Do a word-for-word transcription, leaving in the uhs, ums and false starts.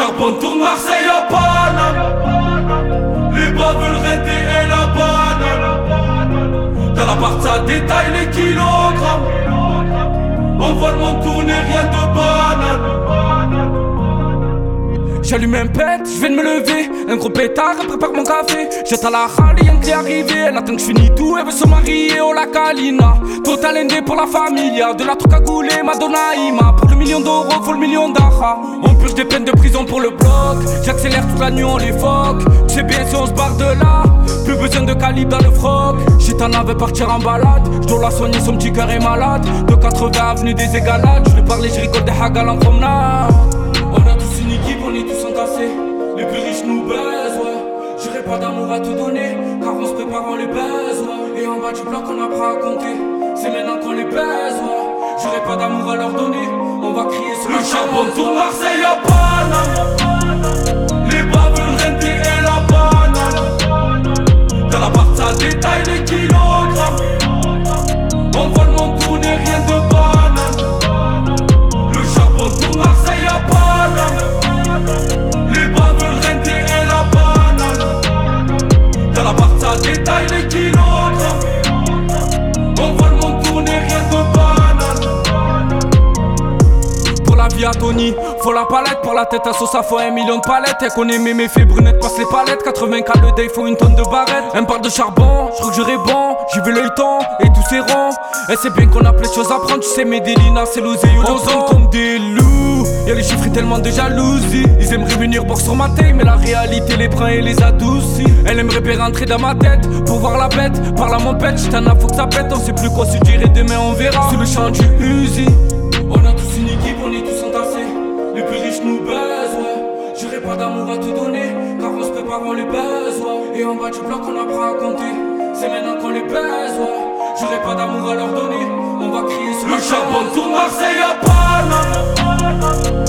charbon tourne Marseille à Paname. Les bas veulent rester et la banane. Dans la part ça détaille les kilogrammes. On vole mon tourner rien de banane. J'allume un pet, je viens de me lever. Un gros pétard, elle prépare mon café. J'attends la râle, y'a un clé arrivé. Elle attend que je finis tout, elle veut se marier au la Kalina. Total N D pour la familia. De la truc à gouler, Madonna Ima. Pour le million d'euros, faut le million d'ara. On purge des peines de prison pour le bloc. J'accélère toute la nuit, on les foque. Tu sais bien si on se barre de là. Plus besoin de calibre dans le froc. Gitana veut partir en balade. J'dois la soigner, son petit cœur est malade. De quatre-vingts avenue des Égalades. J'lui parle et j'rigole des hagal en promenade. On a tous une équipe, on est tous entassés. Les plus riches nous baisent, ouais. J'aurais pas d'amour à te donner, car on se prépare, on les baise, ouais. Et en bas du bloc, on apprend à compter. C'est maintenant qu'on les baise, ouais. J'aurais pas d'amour à leur donner, on va crier sur le la charbon tourne Marseille à Paname. Les bas veulent renter et la banane. Dans la part ça détaille les kilogrammes. On vole mon tourner rien de banane. Le charbon tourne Marseille à Paname. Les bas veulent renter et la banane. Dans la part ça détaille les kilogrammes. On vole mon tourner rien de banane. Pour la vie à Tony, faut la palette. Pour la tête à sauce, ça faut un million de palettes. Elle connaît mes méfaits, brunette passe les palettes. quatre-vingts K le day, faut une tonne de barrettes. Elle me parle de charbon, je crois que j'aurai bon. J'y vais l'œil temps et tous ces ronds. Elle sait bien qu'on a plein de choses à prendre. Tu sais, Medellina, c'est l'oseille ou l'ozone comme des loups. Y'a les chiffres et tellement de jalousie. Ils aimeraient venir boire sur ma tête, mais la réalité les prend et les adoucit. Elle aimerait bien rentrer dans ma tête pour voir la bête. Parle à mon pet, j't'en a faut que ça pète. On sait plus quoi se dire et demain on verra. Sur le champ du Uzi. On a tous une équipe, on est tous entassés. Les plus riches nous baisent, ouais. J'aurais pas d'amour à te donner, car on se prépare, on les baise, ouais. Et en bas du bloc, on apprend à compter. C'est maintenant qu'on les baise, ouais. J'aurais pas d'amour à leur donner, on va crier sur le charbon tourne Marseille à Paname.